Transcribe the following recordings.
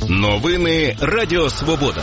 Новини Радіо Свобода.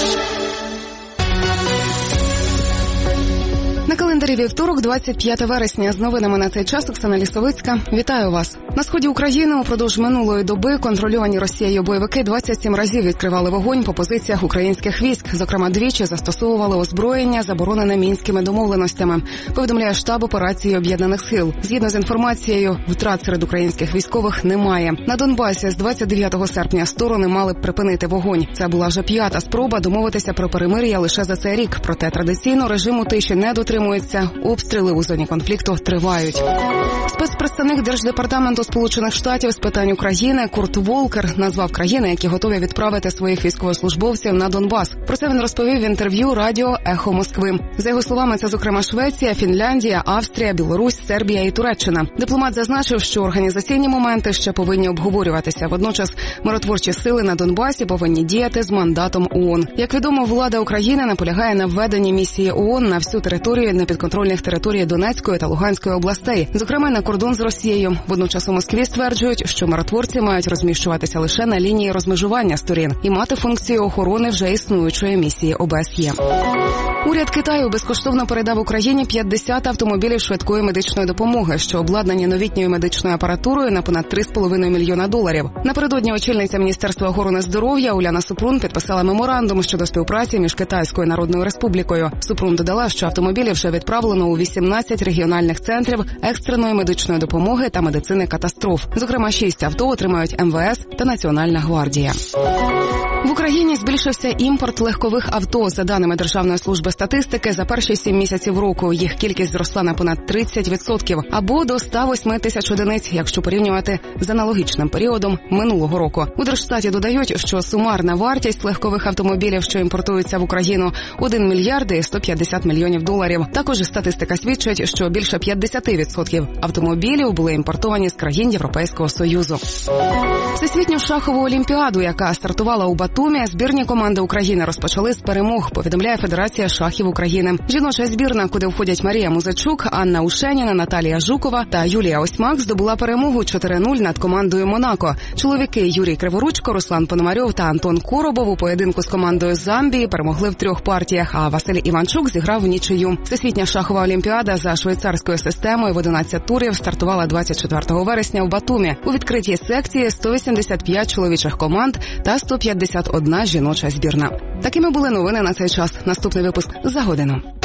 На календарі вівторок, 25 вересня. З новинами на цей час Оксана Лісовицька. Вітаю вас. На сході України упродовж минулої доби контрольовані Росією бойовики 27 разів відкривали вогонь по позиціях українських військ. Зокрема, двічі застосовували озброєння, заборонене Мінськими домовленостями. Повідомляє штаб операції Об'єднаних сил. Згідно з інформацією, втрат серед українських військових немає. На Донбасі з 29 серпня сторони мали б припинити вогонь. Це була вже п'ята спроба домовитися про перемир'я лише за цей рік. Проте традиційно режиму тиші не дотримується. Обстріли у зоні конфлікту тривають. Спецпредставник Держдепартаменту Сполучених Штатів з питань України Курт Волкер назвав країни, які готові відправити своїх військовослужбовців на Донбас. Про це він розповів в інтерв'ю радіо «Ехо Москви». За його словами, це, зокрема, Швеція, Фінляндія, Австрія, Білорусь, Сербія і Туреччина. Дипломат зазначив, що організаційні моменти ще повинні обговорюватися. Водночас, миротворчі сили на Донбасі повинні діяти з мандатом ООН. Як відомо, влада України наполягає на введенні місії ООН на всю територію непідконтрольних територій Донецької та Луганської областей, зокрема на кордон з Росією. Водночас у Москві стверджують, що миротворці мають розміщуватися лише на лінії розмежування сторін і мати функцію охорони вже існуючої місії ОБСЄ. Уряд Китаю безкоштовно передав Україні 50 автомобілів швидкої медичної допомоги, що обладнані новітньою медичною апаратурою на понад $3,5 мільйона. Напередодні очільниця Міністерства охорони здоров'я Уляна Супрун підписала меморандум щодо співпраці між Китайською Народною Республікою. Супрун додала, що автомобілі вже відправлено у 18 регіональних центрів екстреної медичної допомоги та медицини катастроф. Зокрема, 6 авто отримають МВС та Національна гвардія. В Україні збільшився імпорт легкових авто. За даними Державної служби статистики, за перші 7 місяців року їх кількість зросла на понад 30%, або до 108 тисяч одиниць, якщо порівнювати з аналогічним періодом минулого року. У Держстаті додають, що сумарна вартість легкових автомобілів, що імпортуються в Україну, $1 мільярд і 150 мільйонів. Також статистика свідчить, що більше 50% автомобілів були імпортовані з країн Європейського Союзу. Всесвітню шахову олімпіаду, яка стартувала у Батумі, збірні команди України розпочали з перемог, повідомляє Федерація шахів України. Жіноча збірна, куди входять Марія Музичук, Анна Ушеніна, Наталія Жукова та Юлія Осьмак, здобула перемогу 4-0 над командою Монако. Чоловіки Юрій Криворучко, Руслан Пономарьов та Антон Коробов у поєдинку з командою Замбії перемогли в 3 партіях, а Василь Іванчук зіграв в нічию. Всесвітня шахова олімпіада за швейцарською системою в 11 турів стартувала 24 вересня в Батумі. У відкритій секції 185 чоловічих команд та 151 жіноча збірна. Такими були новини на цей час. Наступний випуск за годину.